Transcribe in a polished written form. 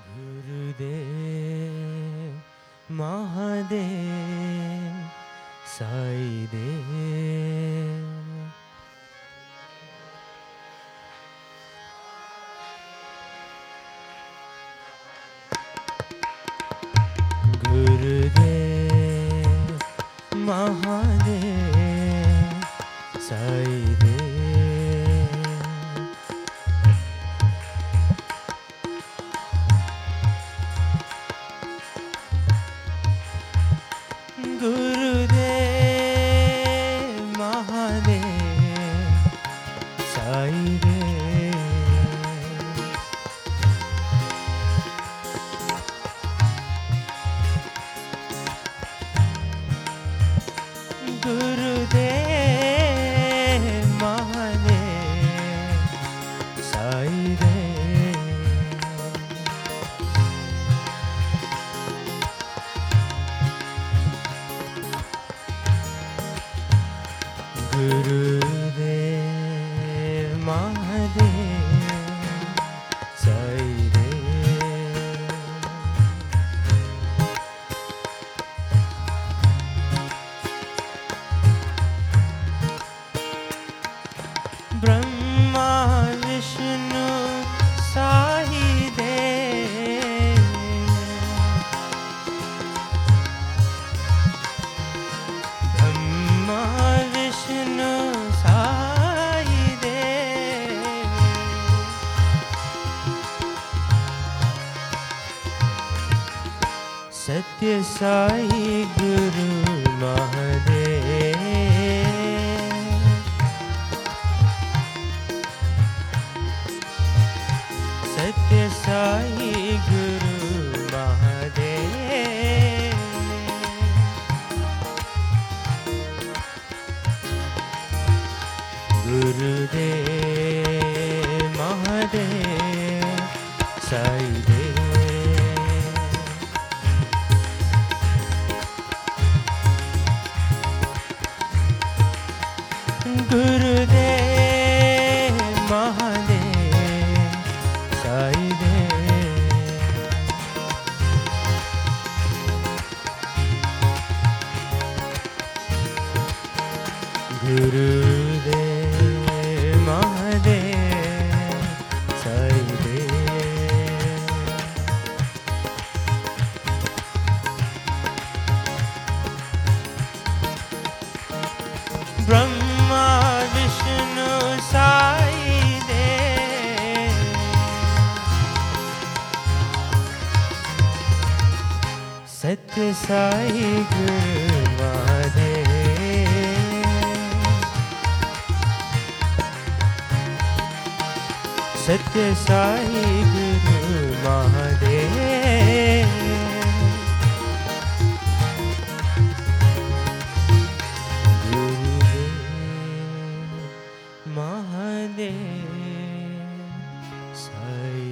Gurudev Mahadev Sai Dev. Gurudev Mahadev Sai Dev. Gurudev Mahadev Sai Dev. Gurudev Mahadev Sai Dev. Gurudev Mahadev Sai Dev. Brahma Vishnu Sai Dev. Brahma Vishnu Sai Dev. Satya Sai Guru Mahadev. Satya Sai Guru Mahadev. Gurudev Mahadev Sai Dev. Gurudev Mahadev Sai Dev. Gurudev Mahadev Sai Dev. Brahma Vishnu Sai Dev. Satya Sai Guru Mahadev. Satya Sai Guru Mahadev. Gurudev Mahadev Sai.